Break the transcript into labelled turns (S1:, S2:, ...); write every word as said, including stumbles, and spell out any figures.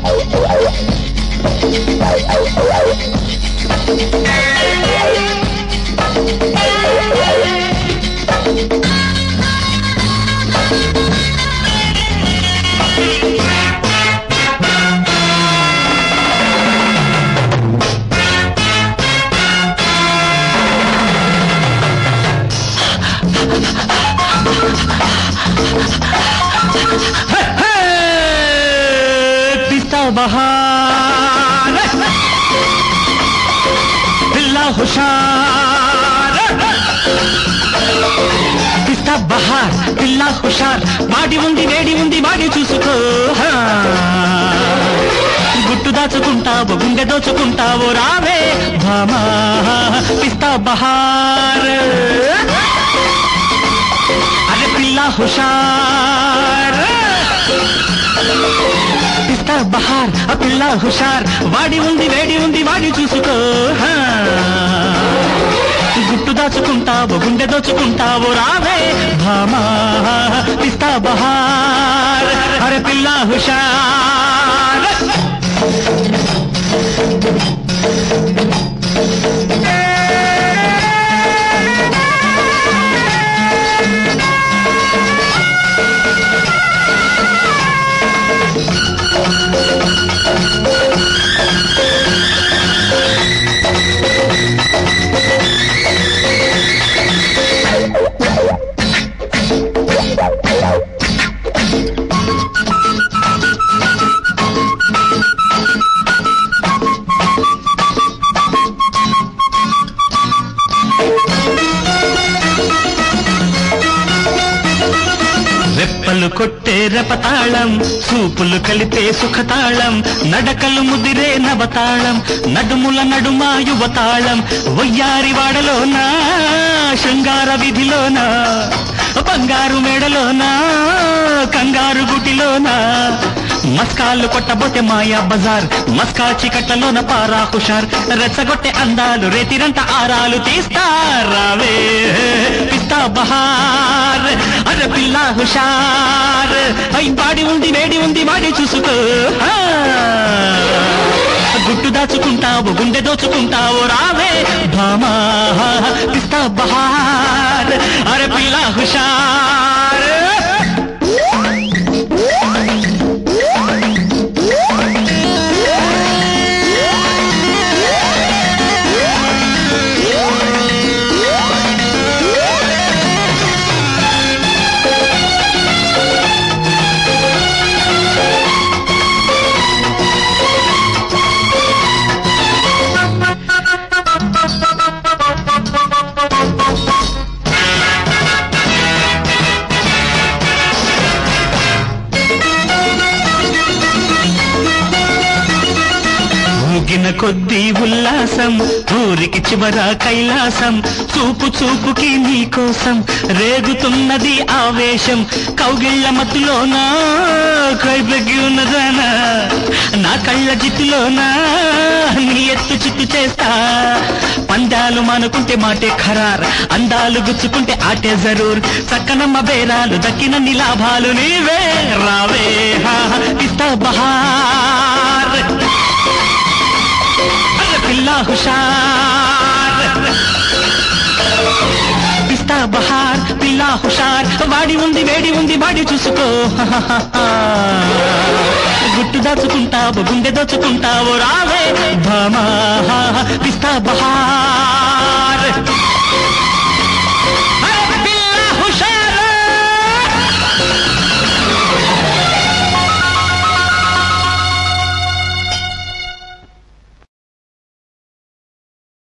S1: बहार पिल्ला हुशार पिस्ता बहार पिल्ला हुशार बाडी उंदी वेडी उंदी बाडी चूसुको गुट्टु दाचुकुंटावो गुंडे दोचुकुंटावो रावे भामा पिस्ता बहार अरे पिल्ला हुशार पिस्ता बहार पिल्ला हुशार वाडी उंदी वेडी उंदी वाडी चूसुको गुट्टु दाचुकुंटावो गुंडे दोचुकुंटावो रावे भामा पिस्ता बहार अरे पिल्ला हुशार రెప్పలు కొట్టే రపతాళం సూపులు కలిపే సుఖతాళం నడకలు ముదిరే నవతాళం నడుముల నడుమా యువతాళం వయ్యారి వాడలోనా శృంగార విధిలోనా బంగారు మేడలోనా కంగారు గుటిలోనా మస్కాలు కొట్టబోతే మాయా బజార్ మస్కా చికట్లలోన పారా హుషార్ రెచ్చగొట్టే అందాలు రేతిరంట ఆరాలు తీస్తారావే పిస్తా బహార్ అరే పిల్లా హుషార్ అయి బాడి ఉంది వేడి ఉంది వాడి చూసుకో గుట్టు దాచుకుంటావు గుండె దోచుకుంటావు రావే భామా పిస్తా బహార్ అరే పిల్లా హుషార్ ఊగిన కొద్దీ ఉల్లాసం ఊరికి చివర కైలాసం చూపు చూపుకి నీ కోసం రేగుతున్నది ఆవేశం కౌగిళ్ల మత్తులోనా కైబెగ్గి ఉన్నదానా నా కళ్ళ జిత్తులోనా నీ ఎత్తు చిత్తు చేస్తా పందాలు మానుకుంటే మాటే ఖరార్ అందాలు గుచ్చుకుంటే ఆటే జరూర్ చక్కనమ్మ బేరాలు దక్కినన్ని లాభాలు నీవే రావే పిస్తా బహార్ పిల్లా హుషార్ పిస్తా బహార్ పిల్లా హుషార్ వాడి ఉంది వేడి ఉంది వాడి చూసుకో గుట్టు దాచుకుంటావు గుండె దోచుకుంటావు రావే భామా పిస్తా బహార్